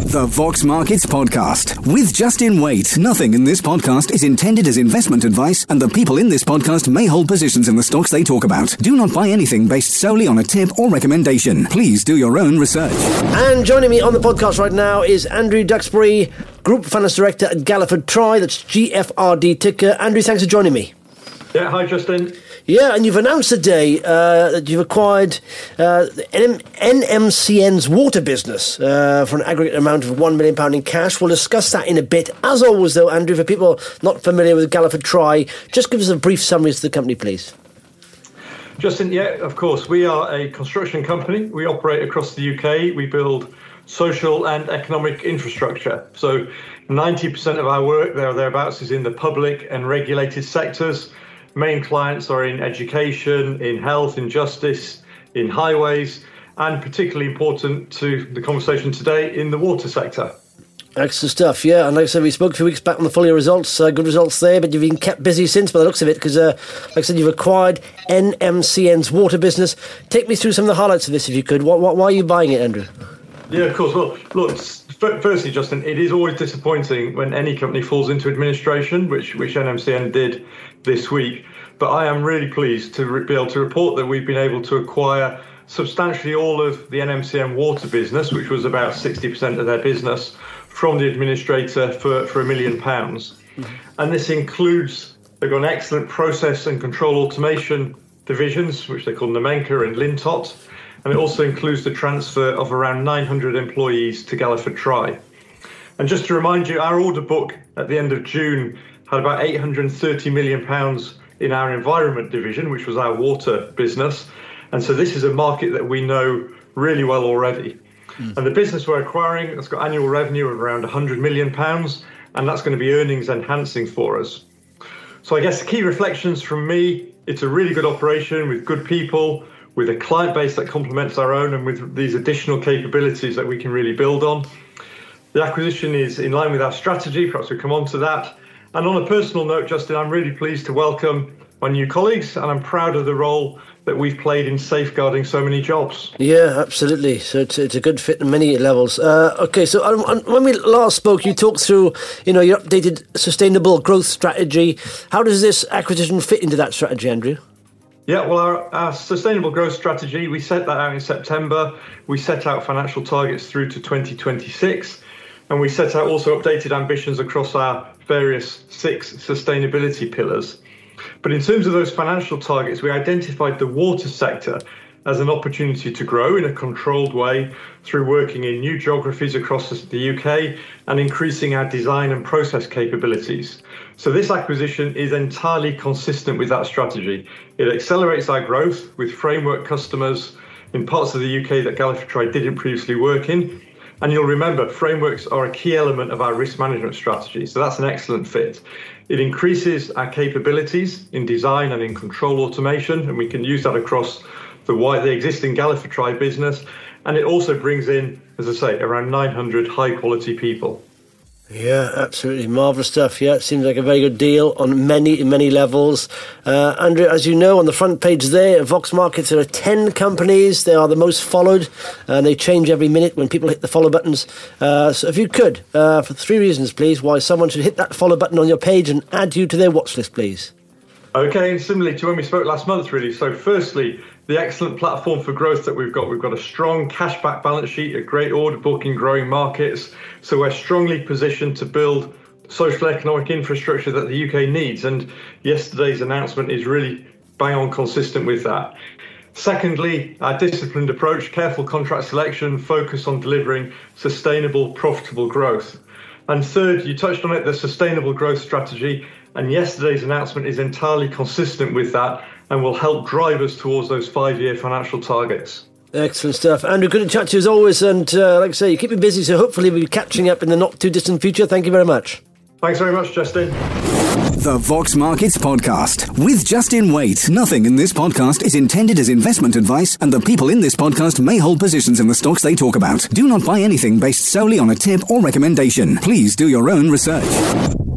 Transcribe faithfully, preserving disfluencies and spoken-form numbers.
The Vox Markets Podcast with Justin Waite. Nothing in this podcast is intended as investment advice, and the people in this podcast may hold positions in the stocks they talk about. Do not buy anything based solely on a tip or recommendation. Please do your own research. And joining me on the podcast right now is Andrew Duxbury, Group Finance Director at Galliford Try. That's G F R D ticker. Andrew, thanks for joining me. Yeah, hi Justin. Yeah, and you've announced today uh, that you've acquired uh, N M C N's water business uh, for an aggregate amount of one million pounds in cash. We'll discuss that in a bit. As always, though, Andrew, for people not familiar with Galliford Try, just give us a brief summary of the company, please. Justin, yeah, of course. We are a construction company. We operate across the U K. We build social and economic infrastructure. So ninety percent of our work there or thereabouts is in the public and regulated sectors. Main clients are in education, in health, in justice, in highways, and particularly important to the conversation today, in the water sector. Excellent stuff, yeah. And like I said, we spoke a few weeks back on the full year results. Uh, good results there, but you've been kept busy since by the looks of it, because, uh, like I said, you've acquired N M C N's water business. Take me through some of the highlights of this, if you could. Why, why are you buying it, Andrew? Yeah, of course. Well, look, firstly, Justin, it is always disappointing when any company falls into administration, which, which N M C N did this week. But I am really pleased to re- be able to report that we've been able to acquire substantially all of the N M C N water business, which was about sixty percent of their business, from the administrator for, for a million pounds. Mm-hmm. And this includes, they've got an excellent process and control automation divisions, which they call Namenka and Lintott. And it also includes the transfer of around nine hundred employees to Galliford Try. And just to remind you, our order book at the end of June had about eight hundred thirty million pounds in our environment division, which was our water business. And so this is a market that we know really well already. Mm. And the business we're acquiring has got annual revenue of around one hundred million pounds, and that's going to be earnings enhancing for us. So I guess the key reflections from me, it's a really good operation with good people, with a client base that complements our own, and with these additional capabilities that we can really build on. The acquisition is in line with our strategy. Perhaps we'll come on to that. And on a personal note, Justin, I'm really pleased to welcome my new colleagues, and I'm proud of the role that we've played in safeguarding so many jobs. Yeah, absolutely. So it's, it's a good fit on many levels. Uh, okay, so um, when we last spoke, you talked through, you know, your updated sustainable growth strategy. How does this acquisition fit into that strategy, Andrew? Yeah, well, our, our sustainable growth strategy, we set that out in September. We set out financial targets through to twenty twenty-six. And we set out also updated ambitions across our various six sustainability pillars. But in terms of those financial targets, we identified the water sector as an opportunity to grow in a controlled way through working in new geographies across the U K and increasing our design and process capabilities. So this acquisition is entirely consistent with that strategy. It accelerates our growth with framework customers in parts of the U K that Galliford Try didn't previously work in. And you'll remember, frameworks are a key element of our risk management strategy. So that's an excellent fit. It increases our capabilities in design and in control automation, and we can use that across the wide, the existing Galliford Try business. And it also brings in, as I say, around nine hundred high quality people. Yeah, absolutely. Marvellous stuff. Yeah, it seems like a very good deal on many, many levels. Uh, Andrew, as you know, on the front page there, Vox Markets, there are ten companies. They are the most followed, and they change every minute when people hit the follow buttons. Uh, so if you could, uh, for three reasons, please, why someone should hit that follow button on your page and add you to their watch list, please. Okay, and similarly to when we spoke last month, really. So firstly, the excellent platform for growth that we've got. We've got a strong cash-back balance sheet, a great order book in growing markets. So we're strongly positioned to build social economic infrastructure that the U K needs. And yesterday's announcement is really bang on consistent with that. Secondly, our disciplined approach, careful contract selection, focus on delivering sustainable, profitable growth. And third, you touched on it, the sustainable growth strategy. And yesterday's announcement is entirely consistent with that and will help drive us towards those five-year financial targets. Excellent stuff. Andrew, good to chat to you as always. And uh, like I say, you keep me busy, so hopefully we'll be catching up in the not-too-distant future. Thank you very much. Thanks very much, Justin. The Vox Markets Podcast with Justin Waite. Nothing in this podcast is intended as investment advice, and the people in this podcast may hold positions in the stocks they talk about. Do not buy anything based solely on a tip or recommendation. Please do your own research.